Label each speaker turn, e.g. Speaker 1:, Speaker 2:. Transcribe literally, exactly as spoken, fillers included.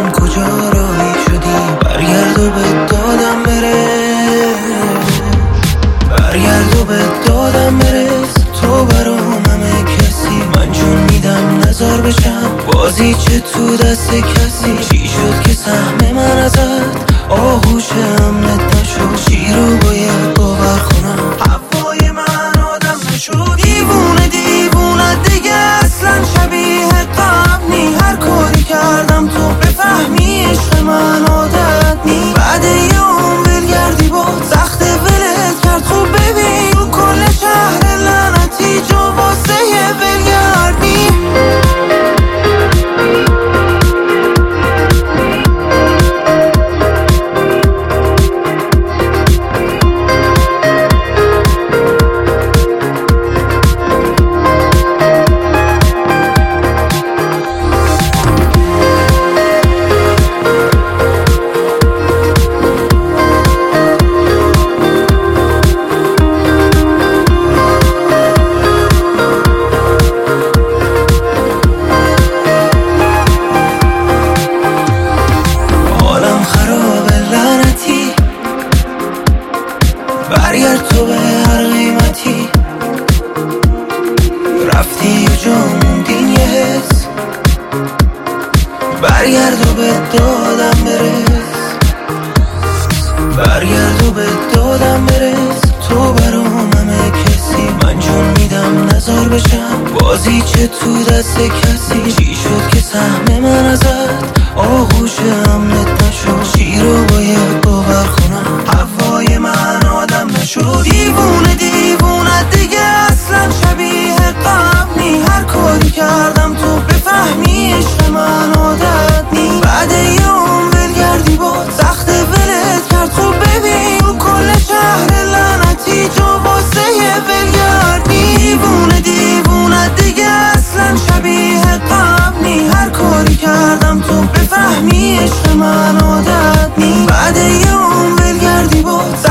Speaker 1: نمیدونم کجا راهی شدی، برگرد و به دادم برس، برگرد و به دادم برس. تو برام همه کسی، من جون میدم نزار بشم بازی چه تو دست کسی. چی شد که سهم من ازت آغوش امنت نشد، چی رو باید باور کنم هوای من آدم نشد. دیوونه دیوونه دیگه اصلا شبیه قبل نی، هر کاری کردم تو بفهمی عشق من عادت نی. بعد یه عمر گردی با سخت ولت کرد، خوب ببین تو کل شهر لعنتی جا واسه ولگردی. برگرد تو به هر قیمتی، رفتی و جا موندین یه حس. برگرد و به دادم برس، برگرد و به دادم برس. تو برام همه کسی، من جون میدم نزار بشم بازی چه تو دست کسی. چی شد که سهم من ازت آغوش امنت نشد، چی رو باید باور کنم هوای من آدم نشد. دیوونه دیوونه دیگه اصلا شبیه قبل نی، هر کاری کردم تو بفهمی عشق من عادت نی. بعد یه عمر ولگردی با سخت ولت کرد، خوب ببین تو کل شهر لعنتی جا واسه ولگردی. دیوونه دیوونه دیگه اصلا شبیه قبل نی، هر کاری کردم تو بفهمی عشق من عادت نی. بعد یه عمر ولگردی با